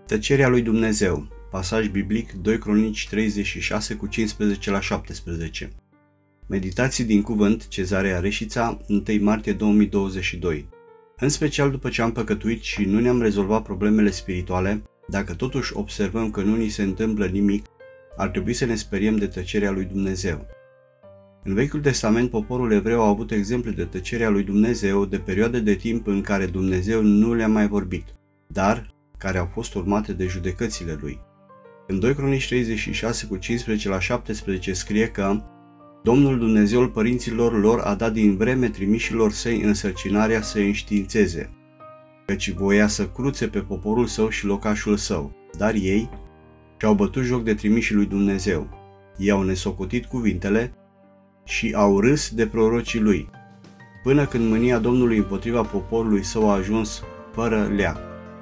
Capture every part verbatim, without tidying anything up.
Tăcerea lui Dumnezeu. Pasaj biblic doi Cronici treizeci și șase cu cincisprezece la șaptesprezece. Meditații din cuvânt, Cezarea Reșița, întâi martie două mii douăzeci și doi. În special după ce am păcătuit și nu ne-am rezolvat problemele spirituale, dacă totuși observăm că nu ni se întâmplă nimic, ar trebui să ne speriem de tăcerea lui Dumnezeu. În Vechiul Testament, poporul evreu a avut exemple de tăcerea lui Dumnezeu de perioade de timp în care Dumnezeu nu le-a mai vorbit, dar care au fost urmate de judecățile lui. În doi Cronici treizeci și șase cu cincisprezece la șaptesprezece scrie că Domnul Dumnezeul părinților lor a dat din vreme trimișilor săi însărcinarea să îi înștiințeze, căci voia să cruțe pe poporul său și locașul său, dar ei și-au bătut joc de trimișii lui Dumnezeu. Ei au nesocotit cuvintele și au râs de prorocii lui, până când mânia Domnului împotriva poporului său a ajuns fără leac.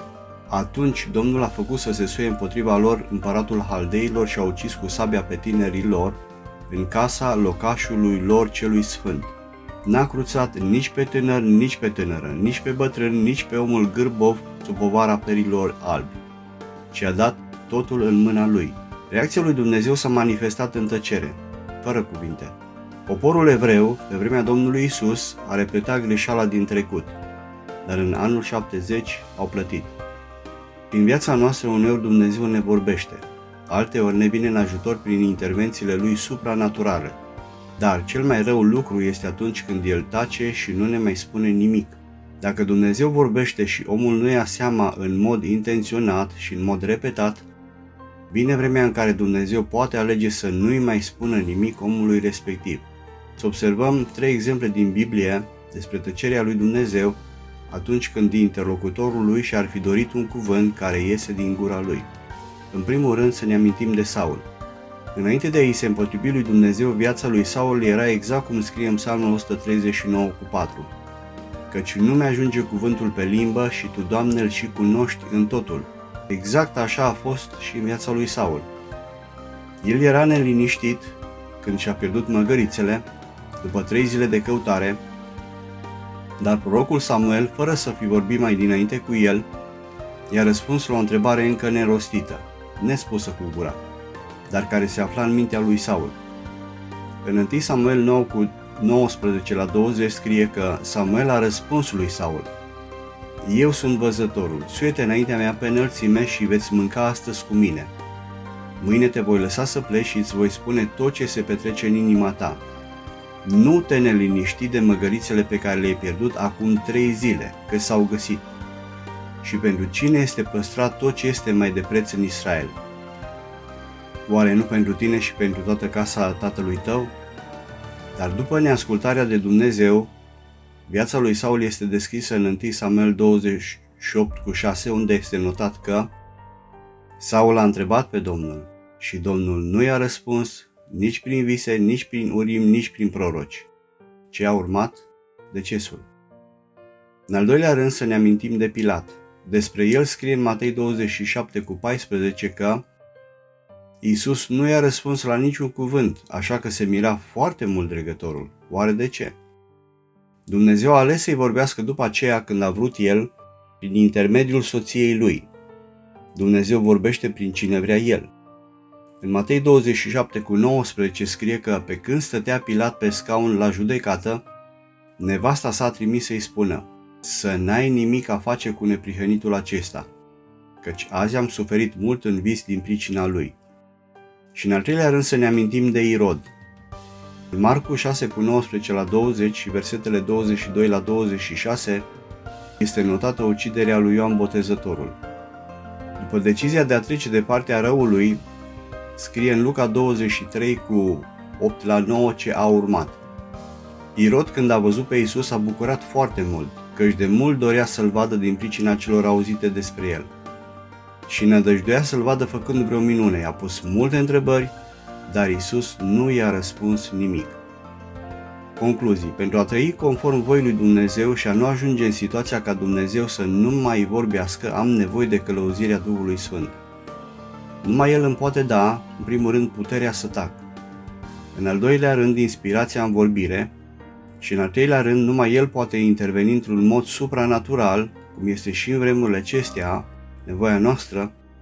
Atunci Domnul a făcut să se suie împotriva lor împăratul Haldeilor și a ucis cu sabia pe tinerii lor în casa locașului lor celui sfânt. N-a cruțat nici pe tânăr, nici pe tânără, nici pe bătrân, nici pe omul gârbov sub povara perilor albi, ci a dat totul în mâna lui. Reacția lui Dumnezeu s-a manifestat în tăcere, fără cuvinte. Poporul evreu, pe vremea Domnului Isus, a repetat greșeala din trecut, dar în anul șaptezeci au plătit. Prin viața noastră uneori Dumnezeu ne vorbește, alteori ne vine în ajutor prin intervențiile Lui supranaturale, dar cel mai rău lucru este atunci când El tace și nu ne mai spune nimic. Dacă Dumnezeu vorbește și omul nu ia seama în mod intenționat și în mod repetat, vine vremea în care Dumnezeu poate alege să nu-i mai spună nimic omului respectiv. Să observăm trei exemple din Biblie despre tăcerea lui Dumnezeu atunci când interlocutorul lui și-ar fi dorit un cuvânt care iese din gura lui. În primul rând să ne amintim de Saul. Înainte de a-i se împotrivi lui Dumnezeu, viața lui Saul era exact cum scrie în Psalmul o sută treizeci și nouă cu patru. Căci nu mi-ajunge cuvântul pe limbă și Tu, Doamne, îl și cunoști în totul. Exact așa a fost și în viața lui Saul. El era neliniștit când și-a pierdut măgărițele după trei zile de căutare, dar prorocul Samuel, fără să fi vorbit mai dinainte cu el, i-a răspuns la o întrebare încă nerostită, nespusă cu gura, dar care se afla în mintea lui Saul. În întâi Samuel nouă cu nouăsprezece la douăzeci scrie că Samuel a răspuns lui Saul: Eu sunt văzătorul, suie-te înaintea mea pe înălțime și veți mânca astăzi cu mine. Mâine te voi lăsa să pleci și îți voi spune tot ce se petrece în inima ta. Nu te neliniști de măgărițele pe care le-ai pierdut acum trei zile, că s-au găsit. Și pentru cine este păstrat tot ce este mai de preț în Israel? Oare nu pentru tine și pentru toată casa tatălui tău? Dar după neascultarea de Dumnezeu, viața lui Saul este descrisă în întâi Samuel douăzeci și opt cu șase, unde este notat că Saul a întrebat pe Domnul și Domnul nu i-a răspuns nici prin vise, nici prin urim, nici prin proroci. Ce a urmat? Decesul. În al doilea rând să ne amintim de Pilat. Despre el scrie în Matei douăzeci și șapte cu paisprezece că Iisus nu i-a răspuns la niciun cuvânt, așa că se mira foarte mult dregătorul. Oare de ce? Dumnezeu a ales să-i vorbească după aceea când a vrut el, prin intermediul soției lui. Dumnezeu vorbește prin cine vrea el. În Matei douăzeci și șapte cu nouăsprezece scrie că pe când stătea Pilat pe scaun la judecată, nevasta s-a trimis să-i spună: să n-ai nimic a face cu neprihănitul acesta, căci azi am suferit mult în vis din pricina lui. Și în al treilea rând să ne amintim de Irod. În Marcu șase cu nouăsprezece la douăzeci și versetele douăzeci și doi la douăzeci și șase este notată uciderea lui Ioan Botezătorul. După decizia de a trece de partea răului, scrie în Luca douăzeci și trei cu opt la nouă ce a urmat. Irod, când a văzut pe Iisus, a bucurat foarte mult, căci de mult dorea să-l vadă din pricina celor auzite despre el. Și nădăjduia să-l vadă făcând vreo minune. I-a pus multe întrebări, dar Iisus nu i-a răspuns nimic. Concluzii. Pentru a trăi conform voii lui Dumnezeu și a nu ajunge în situația ca Dumnezeu să nu mai vorbească, am nevoie de călăuzirea Duhului Sfânt. Numai El îmi poate da, în primul rând, puterea să tac. În al doilea rând, inspirația în vorbire. Și în al treilea rând, numai El poate interveni într-un mod supranatural, cum este și în vremurile acestea, nevoia noastră,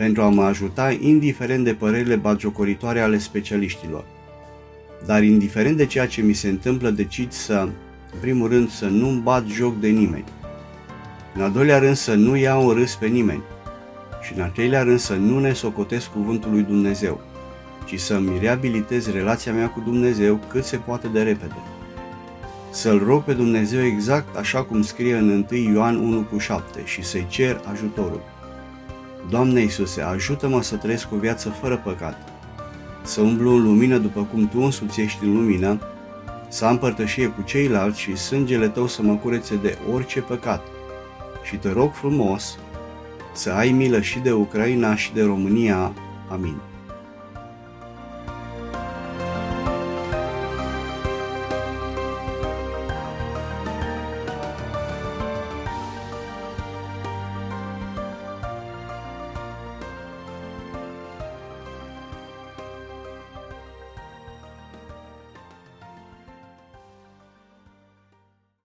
pentru a mă ajuta indiferent de părerile batjocoritoare ale specialiștilor. Dar indiferent de ceea ce mi se întâmplă, decid să, în primul rând, să nu-mi bat joc de nimeni. În al doilea rând, să nu iau în râs pe nimeni. Și în al treilea rând, să nu ne socotesc cuvântul lui Dumnezeu, ci să-mi reabilitez relația mea cu Dumnezeu cât se poate de repede. Să-L rog pe Dumnezeu exact așa cum scrie în întâi Ioan unu cu șapte și să-i cer ajutorul. Doamne Iisuse, ajută-mă să trăiesc o viață fără păcat, să umblu în lumină după cum Tu însuți ești în lumină, să am părtășie cu ceilalți și sângele Tău să mă curețe de orice păcat. Și Te rog frumos să ai milă și de Ucraina și de România. Amin.